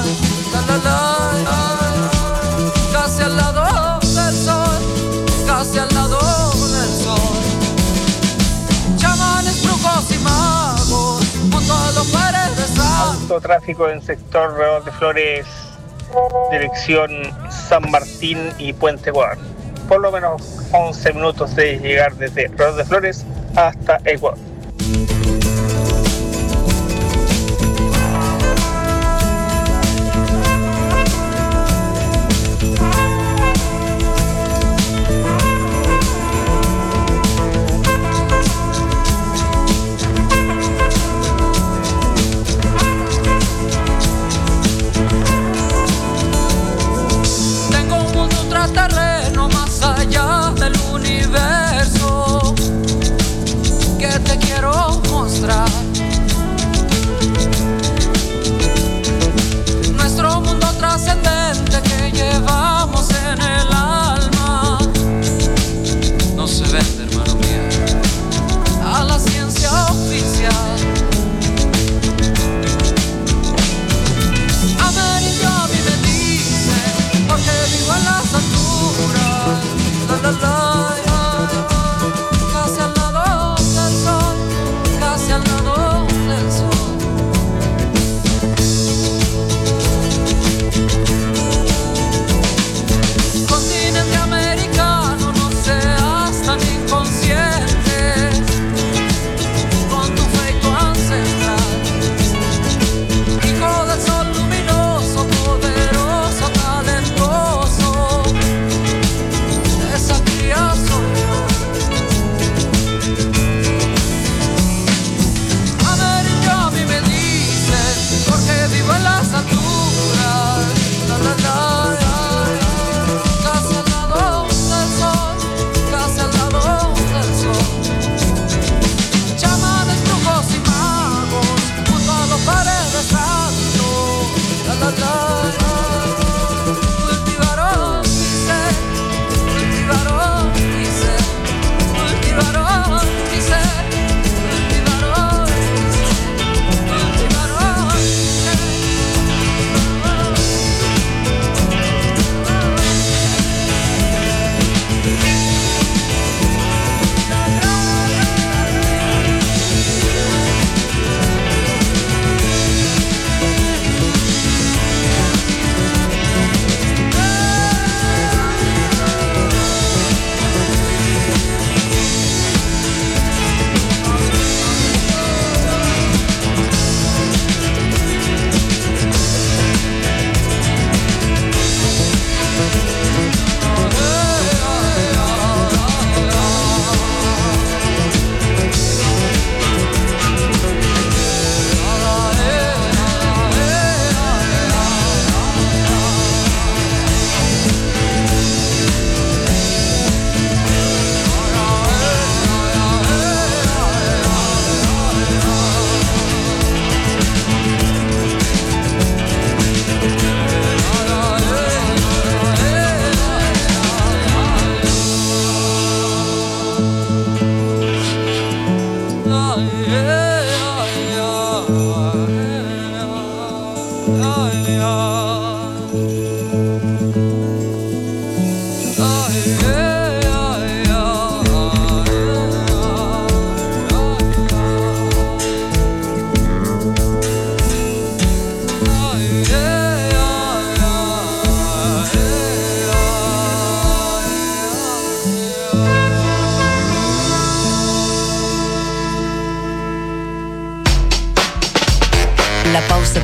casi al lado del sol, casi al lado del sol. Chamanes, brujos y magos, junto a los pares de sal. Autotráfico en sector Real de Flores, dirección San Martín y Puente Ecuador. Por lo menos 11 minutos de llegar desde Real de Flores hasta Ecuador. Tengo un mundo ultraterreno más allá del universo que te quiere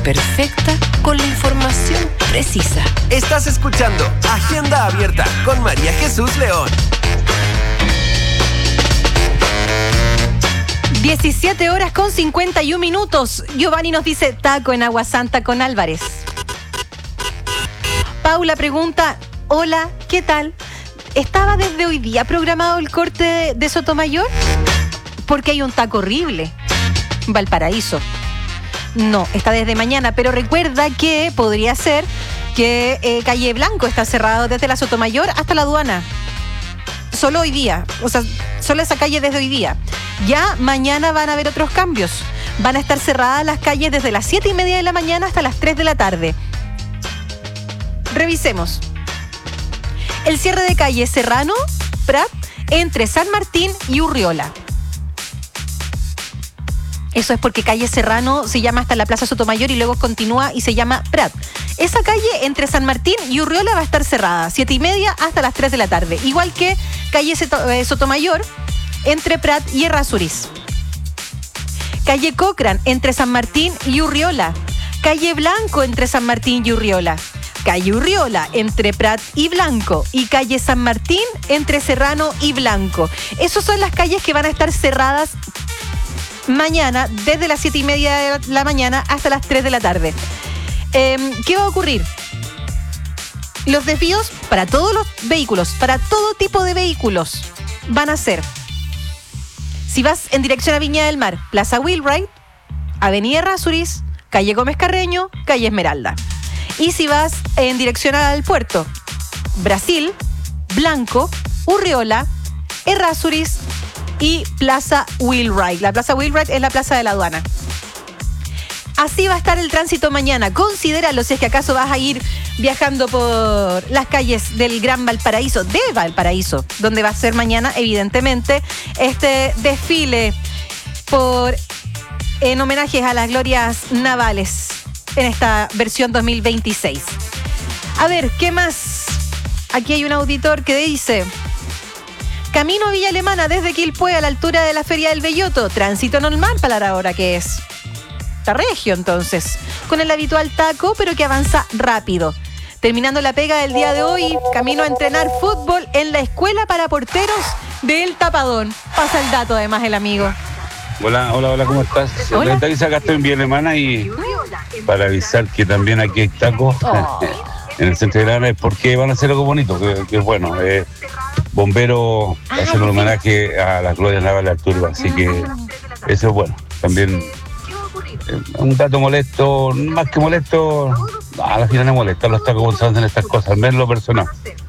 perfecta con la información precisa. Estás escuchando Agenda Abierta con María Jesús León. 17 horas con 51 minutos. Giovanni nos dice taco en Agua Santa con Álvarez. Paula pregunta, hola, ¿qué tal? ¿Estaba desde hoy día programado el corte de Sotomayor? Porque hay un taco horrible. Valparaíso. No, está desde mañana, pero recuerda que podría ser que Calle Blanco está cerrado desde la Sotomayor hasta la aduana. Solo hoy día, o sea, solo esa calle desde hoy día. Ya mañana van a haber otros cambios. Van a estar cerradas las calles desde las 7:30 de la mañana hasta las 3 de la tarde. Revisemos. El cierre de calle Serrano, Prat, entre San Martín y Urriola. Eso es porque calle Serrano se llama hasta la Plaza Sotomayor y luego continúa y se llama Prat. Esa calle entre San Martín y Urriola va a estar cerrada, 7:30 hasta las 3 de la tarde. Igual que calle Sotomayor, entre Prat y Errázuriz. Calle Cochrane, entre San Martín y Urriola. Calle Blanco, entre San Martín y Urriola. Calle Urriola, entre Prat y Blanco. Y calle San Martín, entre Serrano y Blanco. Esas son las calles que van a estar cerradas mañana, desde las 7:30 de la mañana hasta las 3 de la tarde. ¿Qué va a ocurrir? Los desvíos para todos los vehículos, para todo tipo de vehículos, van a ser: si vas en dirección a Viña del Mar, Plaza Wheelwright, Avenida Errázuriz, calle Gómez Carreño, calle Esmeralda. Y si vas en dirección al puerto, Brasil, Blanco, Urriola, Errázuriz y Plaza Wheelwright. La Plaza Wheelwright es la plaza de la aduana. Así va a estar el tránsito mañana. Considéralo si es que acaso vas a ir viajando por las calles del Gran Valparaíso, de Valparaíso, donde va a ser mañana, evidentemente, este desfile en homenajes a las glorias navales en esta versión 2026. A ver, ¿qué más? Aquí hay un auditor que dice: camino a Villa Alemana desde Quilpué a la altura de la Feria del Belloto. Tránsito normal para la hora que es. Está regio entonces, con el habitual taco, pero que avanza rápido. Terminando la pega del día de hoy, camino a entrenar fútbol en la escuela para porteros del Tapadón. Pasa el dato además el amigo. Hola, ¿cómo estás? Hola. Acá estoy en Villa Alemana y para avisar que también aquí hay tacos en el centro de Granada, porque van a hacer algo bonito, que es bueno. Bomberos hacen un homenaje a las glorias navales de Arturo, así que eso es bueno. También un dato molesto, más que molesto, a la final no molesta los tacos cuando se hacen estas cosas, al menos lo personal.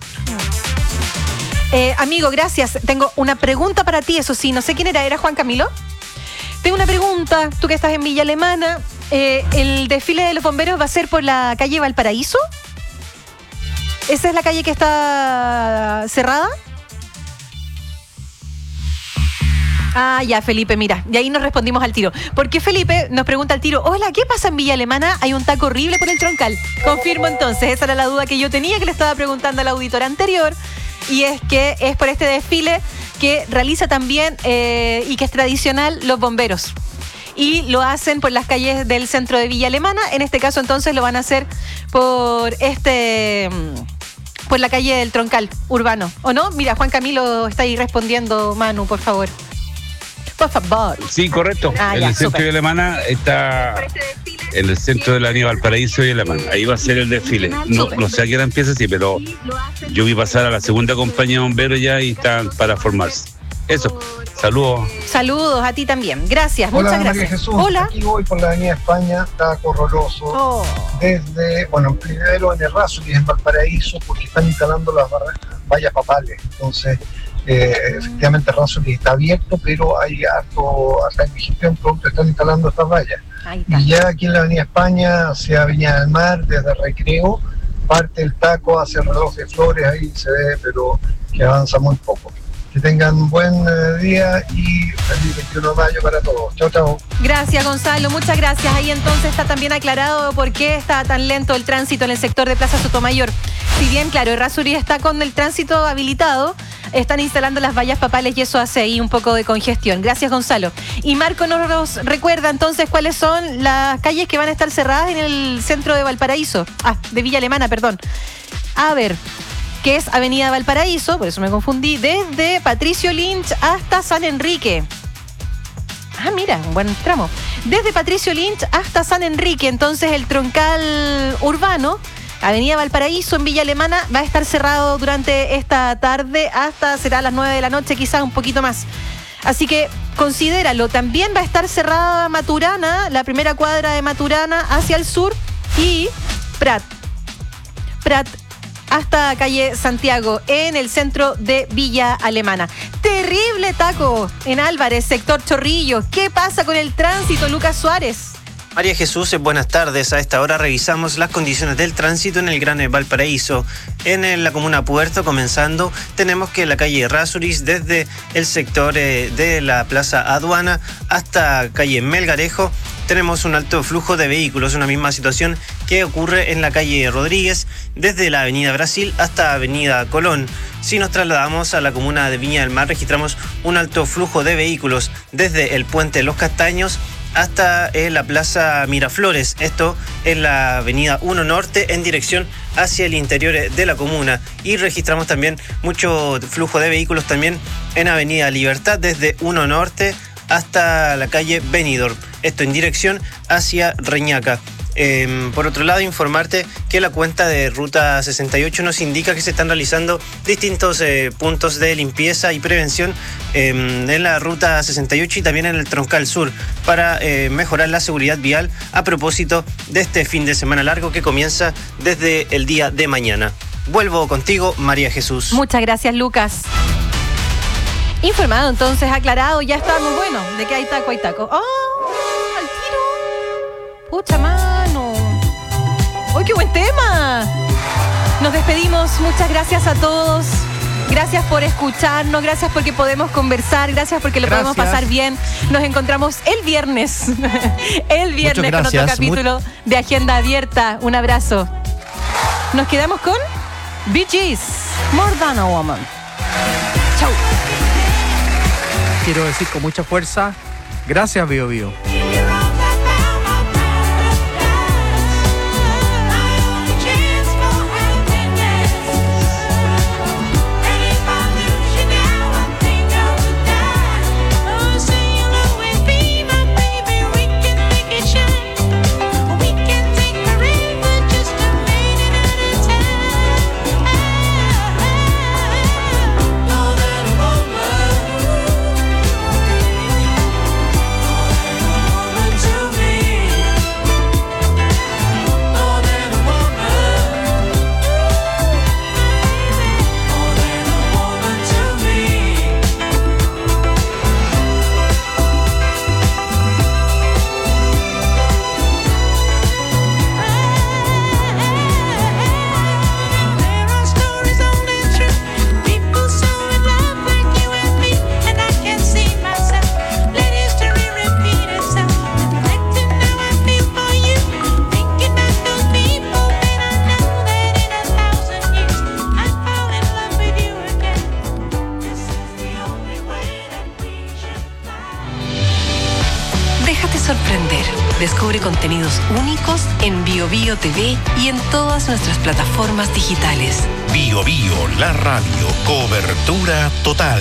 Amigo, gracias. Tengo una pregunta para ti, eso sí, no sé quién era Juan Camilo. Tengo una pregunta, tú que estás en Villa Alemana, ¿el desfile de los bomberos va a ser por la calle Valparaíso? ¿Esa es la calle que está cerrada? Ah, ya, Felipe, mira, y ahí nos respondimos al tiro. Porque Felipe nos pregunta al tiro: hola, ¿qué pasa en Villa Alemana? Hay un taco horrible por el troncal. Confirmo entonces, esa era la duda que yo tenía, que le estaba preguntando al auditor anterior. Y es que es por este desfile que realiza también y que es tradicional los bomberos. Y lo hacen por las calles del centro de Villa Alemana. En este caso entonces lo van a hacer por la calle del Troncal Urbano, ¿o no? Mira, Juan Camilo está ahí respondiendo. Manu, por favor. Por favor. Sí, correcto. En el centro de Alemana está en el centro de la avenida Valparaíso y Alemana. Ahí va a ser el desfile. No sé a qué hora empieza, sí, pero yo vi pasar a la segunda compañía de bomberos ya y están para formarse. Eso. Saludos. Saludos a ti también. Gracias, Hola, muchas gracias. María Jesús. Hola. Aquí voy por la avenida España, está horroroso. Desde, primero en Errázuriz, en Valparaíso, porque están instalando las vallas papales. Entonces, efectivamente Errázuriz está abierto, pero hay harta indigestión, producto están instalando estas vallas. Y ya aquí en la avenida España, hacia Viña del Mar, desde Recreo, parte el taco hacia el Reloj de Flores, ahí se ve, pero que avanza muy poco. Que tengan un buen día y feliz 21 de mayo para todos. Chao, chao. Gracias, Gonzalo, muchas gracias. Ahí entonces está también aclarado por qué está tan lento el tránsito en el sector de Plaza Sotomayor. Si bien, claro, Errázuriz está con el tránsito habilitado, Están instalando las vallas papales y eso hace ahí un poco de congestión. Gracias, Gonzalo. Y Marco nos recuerda entonces cuáles son las calles que van a estar cerradas en el centro de Valparaíso. De Villa Alemana, perdón. A ver, que es Avenida Valparaíso, por eso me confundí, desde Patricio Lynch hasta San Enrique. Mira, un buen tramo. Desde Patricio Lynch hasta San Enrique, entonces el troncal urbano, Avenida Valparaíso en Villa Alemana, va a estar cerrado durante esta tarde hasta será las 9 de la noche, quizás un poquito más. Así que considéralo. También va a estar cerrada Maturana, la primera cuadra de Maturana hacia el sur, y Prat hasta calle Santiago, en el centro de Villa Alemana. Terrible taco en Álvarez, sector Chorrillos. ¿Qué pasa con el tránsito, Lucas Suárez? María Jesús, buenas tardes. A esta hora revisamos las condiciones del tránsito en el Gran Valparaíso. En la comuna Puerto, comenzando, tenemos que la calle Errázuriz, desde el sector de la Plaza Aduana hasta calle Melgarejo, tenemos un alto flujo de vehículos, una misma situación que ocurre en la calle Rodríguez, desde la avenida Brasil hasta avenida Colón. Si nos trasladamos a la comuna de Viña del Mar, registramos un alto flujo de vehículos desde el puente Los Castaños hasta la plaza Miraflores, esto en la avenida 1 Norte en dirección hacia el interior de la comuna, y registramos también mucho flujo de vehículos también en avenida Libertad desde 1 Norte hasta la calle Benidorm, esto en dirección hacia Reñaca. Por otro lado, informarte que la cuenta de Ruta 68 nos indica que se están realizando distintos puntos de limpieza y prevención en la Ruta 68 y también en el Troncal Sur para mejorar la seguridad vial a propósito de este fin de semana largo que comienza desde el día de mañana. Vuelvo contigo, María Jesús. Muchas gracias, Lucas. Informado, entonces, aclarado, ya estamos. Bueno, de que hay taco, hay taco. ¡Oh! ¡Al tiro! ¡Pucha mano! ¡Uy, qué buen tema! Nos despedimos. Muchas gracias a todos. Gracias por escucharnos, gracias porque podemos conversar, gracias porque lo podemos pasar bien. Nos encontramos el viernes. El viernes con otro capítulo de Agenda Abierta. Un abrazo. Nos quedamos con Bee Gees, More Than a Woman. Chau. Quiero decir con mucha fuerza, gracias Bio Bio. Descubre contenidos únicos en Bio Bio TV y en todas nuestras plataformas digitales. Bio Bio, la radio, cobertura total.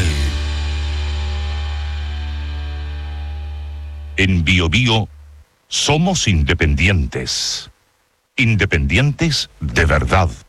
En Bio Bio somos independientes. Independientes de verdad.